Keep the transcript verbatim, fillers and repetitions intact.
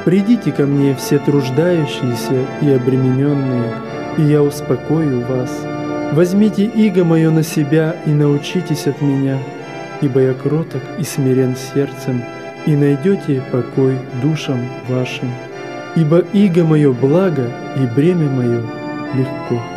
Придите ко мне все труждающиеся и обремененные, и я успокою вас. Возьмите иго мое на себя и научитесь от меня, ибо я кроток и смирен сердцем, и найдете покой душам вашим. Ибо иго мое благо, и бремя мое легко.